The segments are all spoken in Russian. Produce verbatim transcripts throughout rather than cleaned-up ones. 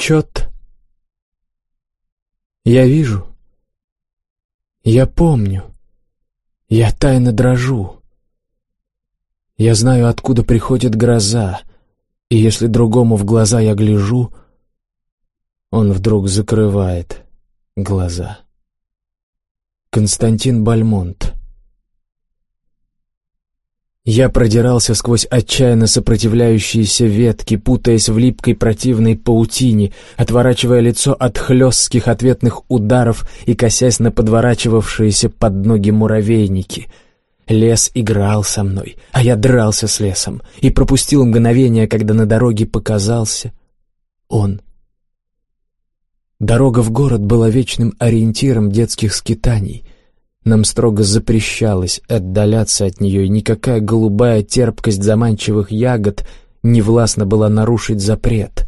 отчет. Я вижу, я помню, я тайно дрожу. Я знаю, откуда приходит гроза, и если другому в глаза я гляжу, он вдруг закрывает глаза. Константин Бальмонт. Я продирался сквозь отчаянно сопротивляющиеся ветки, путаясь в липкой противной паутине, отворачивая лицо от хлестких ответных ударов и косясь на подворачивавшиеся под ноги муравейники. Лес играл со мной, а я дрался с лесом и пропустил мгновение, когда на дороге показался он. Дорога в город была вечным ориентиром детских скитаний. Нам строго запрещалось отдаляться от нее, и никакая голубая терпкость заманчивых ягод не властна была нарушить запрет.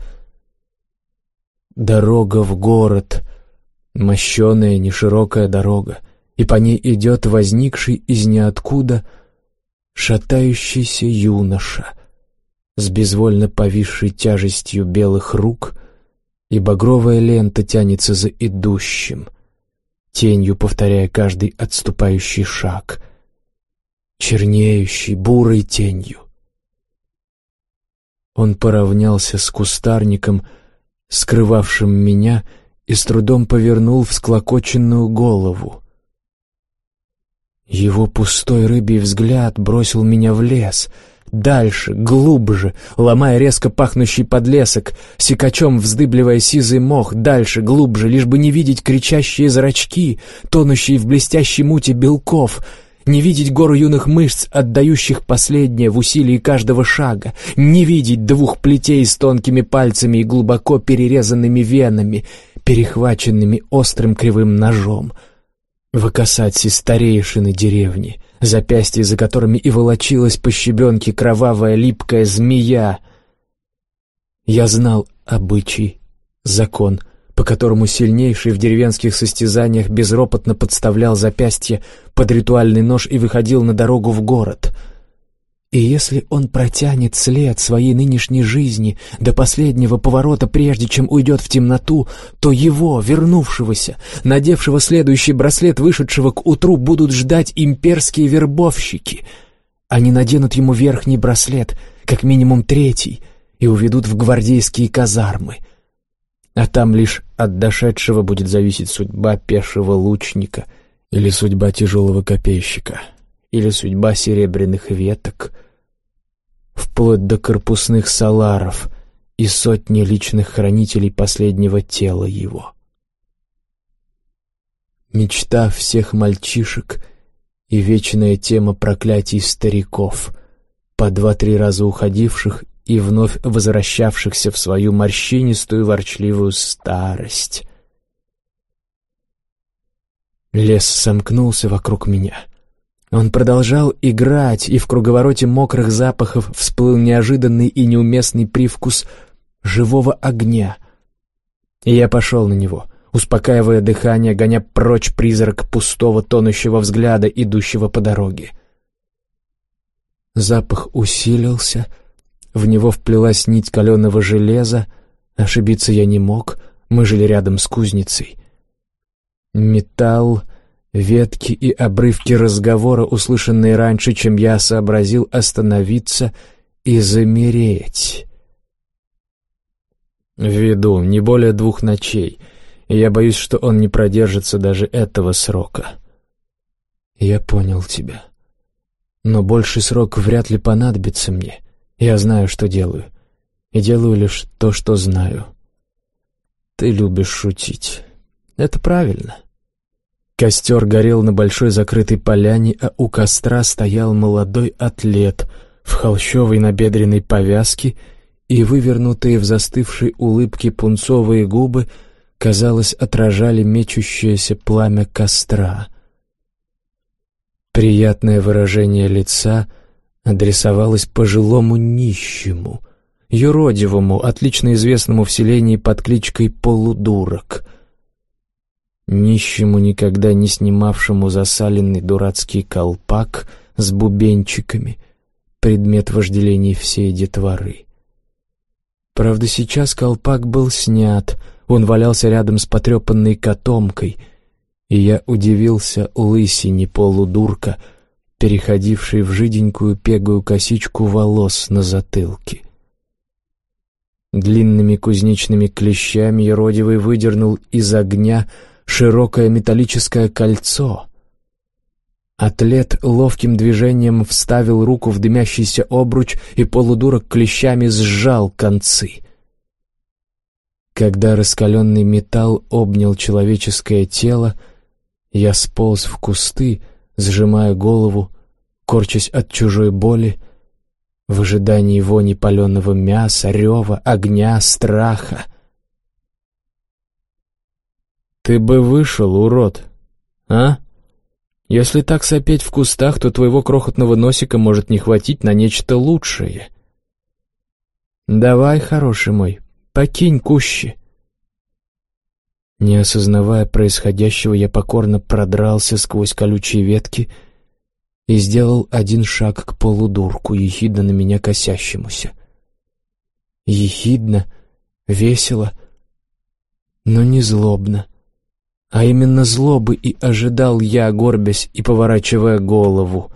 Дорога в город, мощеная, неширокая дорога, и по ней идет возникший из ниоткуда шатающийся юноша с безвольно повисшей тяжестью белых рук, и багровая лента тянется за идущим, тенью повторяя каждый отступающий шаг, чернеющий бурой тенью. Он поравнялся с кустарником, скрывавшим меня, и с трудом повернул всклокоченную голову. Его пустой рыбий взгляд бросил меня в лес, дальше, глубже, ломая резко пахнущий подлесок, секачом вздыбливая сизый мох, дальше, глубже, лишь бы не видеть кричащие зрачки, тонущие в блестящей муте белков, не видеть гору юных мышц, отдающих последнее в усилии каждого шага, не видеть двух плетей с тонкими пальцами и глубоко перерезанными венами, перехваченными острым кривым ножом. В Акасатсе старейшины деревни, запястья за которыми и волочилась по щебенке кровавая липкая змея. Я знал обычай, закон, по которому сильнейший в деревенских состязаниях безропотно подставлял запястье под ритуальный нож и выходил на дорогу в город. И если он протянет след своей нынешней жизни до последнего поворота, прежде чем уйдет в темноту, то его, вернувшегося, надевшего следующий браслет, вышедшего к утру, будут ждать имперские вербовщики. Они наденут ему верхний браслет, как минимум третий, и уведут в гвардейские казармы. А там лишь от дошедшего будет зависеть судьба пешего лучника или судьба тяжелого копейщика, или судьба серебряных веток, вплоть до корпусных саларов и сотни личных хранителей последнего тела его. Мечта всех мальчишек и вечная тема проклятий стариков, по два-три раза уходивших и вновь возвращавшихся в свою морщинистую ворчливую старость. Лес сомкнулся вокруг меня. Он продолжал играть, и в круговороте мокрых запахов всплыл неожиданный и неуместный привкус живого огня. И я пошел на него, успокаивая дыхание, гоня прочь призрак пустого тонущего взгляда, идущего по дороге. Запах усилился, в него вплелась нить каленого железа, ошибиться я не мог, мы жили рядом с кузницей. Металл, ветки и обрывки разговора, услышанные раньше, чем я сообразил остановиться и замереть. Ввиду не более двух ночей, и я боюсь, что он не продержится даже этого срока. Я понял тебя. Но больший срок вряд ли понадобится мне. Я знаю, что делаю, и делаю лишь то, что знаю. Ты любишь шутить. Это правильно. Костер горел на большой закрытой поляне, а у костра стоял молодой атлет в холщовой набедренной повязке, и вывернутые в застывшей улыбке пунцовые губы, казалось, отражали мечущееся пламя костра. Приятное выражение лица адресовалось пожилому нищему, юродивому, отлично известному в селении под кличкой Полудурок. Нищему, никогда не снимавшему засаленный дурацкий колпак с бубенчиками, предмет вожделений всей детворы. Правда, сейчас колпак был снят, он валялся рядом с потрепанной котомкой, и я удивился лысине полудурка, переходившей в жиденькую пегую косичку волос на затылке. Длинными кузнечными клещами юродивый выдернул из огня широкое металлическое кольцо. Атлет ловким движением вставил руку в дымящийся обруч, и полудурок клещами сжал концы. Когда раскаленный металл обнял человеческое тело, я сполз в кусты, сжимая голову, корчась от чужой боли, в ожидании вони паленого мяса, рева, огня, страха. «Ты бы вышел, урод, а? Если так сопеть в кустах, то твоего крохотного носика может не хватить на нечто лучшее. Давай, хороший мой, покинь кущи». Не осознавая происходящего, я покорно продрался сквозь колючие ветки и сделал один шаг к полудурку, ехидно на меня косящемуся. Ехидно, весело, но не злобно. А именно злобы и ожидал я, горбясь и поворачивая голову.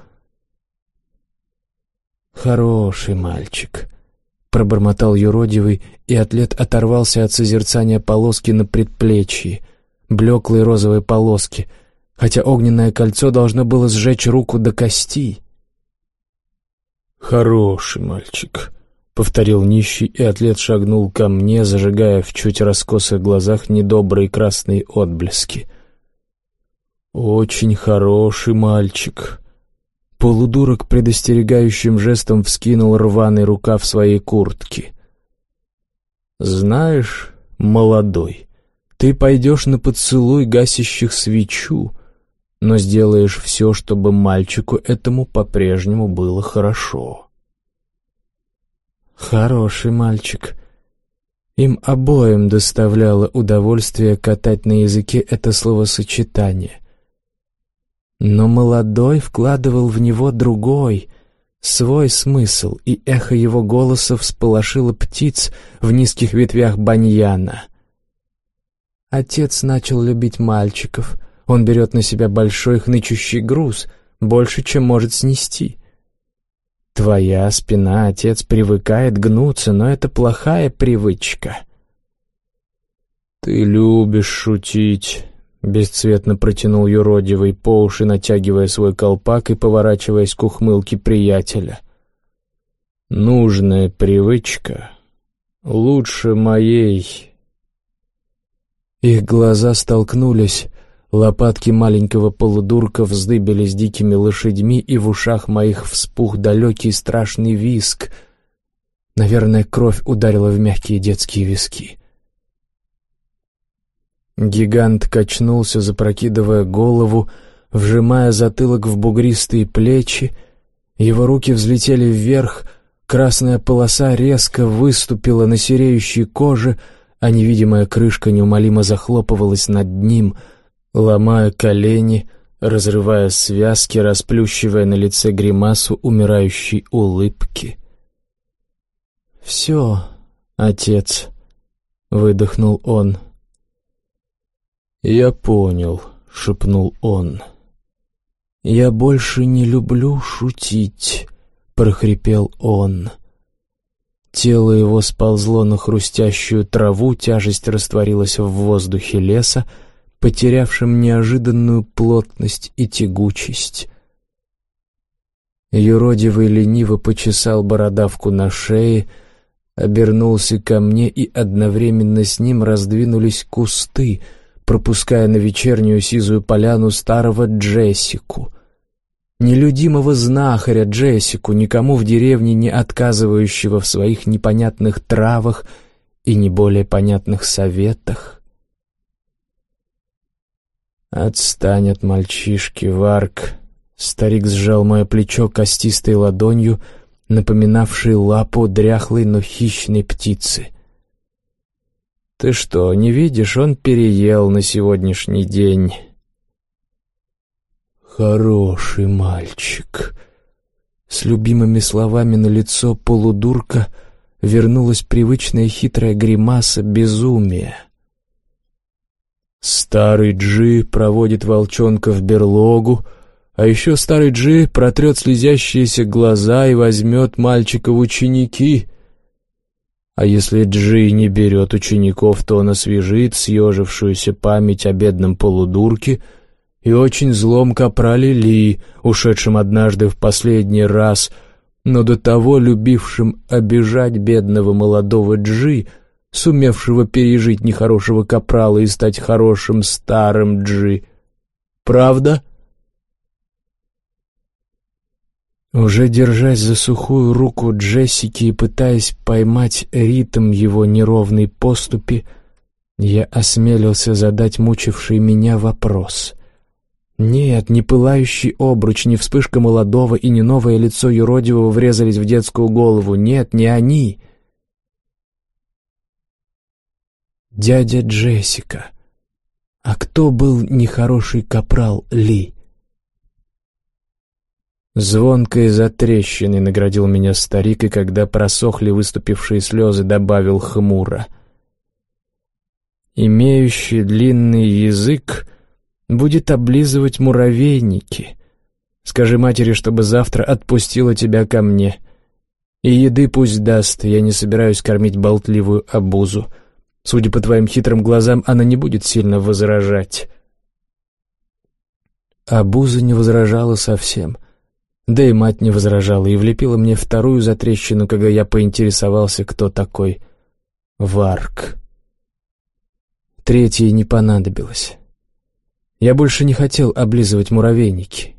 «Хороший мальчик», — пробормотал юродивый, и атлет оторвался от созерцания полоски на предплечье, блеклой розовой полоски, хотя огненное кольцо должно было сжечь руку до костей. «Хороший мальчик», — повторил нищий, и атлет шагнул ко мне, зажигая в чуть раскосых глазах недобрые красные отблески. «Очень хороший мальчик». Полудурок предостерегающим жестом вскинул рваный рукав своей куртки. «Знаешь, молодой, ты пойдешь на поцелуй гасящих свечу, но сделаешь все, чтобы мальчику этому по-прежнему было хорошо». Хороший мальчик. Им обоим доставляло удовольствие катать на языке это словосочетание. Но молодой вкладывал в него другой, свой смысл, и эхо его голоса всполошило птиц в низких ветвях баньяна. Отец начал любить мальчиков. Он берет на себя большой хнычущий груз, больше, чем может снести. Твоя спина, отец, привыкает гнуться, но это плохая привычка. «Ты любишь шутить», — бесцветно протянул юродивый, по уши натягивая свой колпак и поворачиваясь к ухмылке приятеля. «Нужная привычка лучше моей». Их глаза столкнулись. Лопатки маленького полудурка вздыбились дикими лошадьми, и в ушах моих вспух далекий страшный визг. Наверное, кровь ударила в мягкие детские виски. Гигант качнулся, запрокидывая голову, вжимая затылок в бугристые плечи. Его руки взлетели вверх, красная полоса резко выступила на сереющей коже, а невидимая крышка неумолимо захлопывалась над ним, ломая колени, разрывая связки, расплющивая на лице гримасу умирающей улыбки. «Все, отец», — выдохнул он. «Я понял», — шепнул он. «Я больше не люблю шутить», — прохрипел он. Тело его сползло на хрустящую траву, тяжесть растворилась в воздухе леса, потерявшим неожиданную плотность и тягучесть. Юродивый лениво почесал бородавку на шее, обернулся ко мне, и одновременно с ним раздвинулись кусты, пропуская на вечернюю сизую поляну старого Джессику. Нелюдимого знахаря Джессику, никому в деревне не отказывающего в своих непонятных травах и не более понятных советах. «Отстань от мальчишки, Варк!» Старик сжал мое плечо костистой ладонью, напоминавшей лапу дряхлой, но хищной птицы. «Ты что, не видишь, он переел на сегодняшний день». «Хороший мальчик!» С любимыми словами на лицо полудурка вернулась привычная хитрая гримаса безумия. Старый Джи проводит волчонка в берлогу, а еще старый Джи протрет слезящиеся глаза и возьмет мальчика в ученики. А если Джи не берет учеников, то он освежит съежившуюся память о бедном полудурке и очень злом капрале Ли, ушедшем однажды в последний раз, но до того любившим обижать бедного молодого Джи, сумевшего пережить нехорошего капрала и стать хорошим старым Джи. Правда? Уже держась за сухую руку Джессики и пытаясь поймать ритм его неровной поступи, я осмелился задать мучивший меня вопрос. Нет, ни пылающий обруч, ни вспышка молодого и ни новое лицо юродивого врезались в детскую голову. Нет, не они. Дядя Джессика. А кто был нехороший капрал Ли? Звонкой затрещиной наградил меня старик, и когда просохли выступившие слезы, добавил хмуро: «Имеющий длинный язык будет облизывать муравейники. Скажи матери, чтобы завтра отпустила тебя ко мне. И еды пусть даст, я не собираюсь кормить болтливую обузу. Судя по твоим хитрым глазам, она не будет сильно возражать». Обуза не возражала совсем. Да и мать не возражала и влепила мне вторую затрещину, когда я поинтересовался, кто такой Варк. Третьей не понадобилось. Я больше не хотел облизывать муравейники.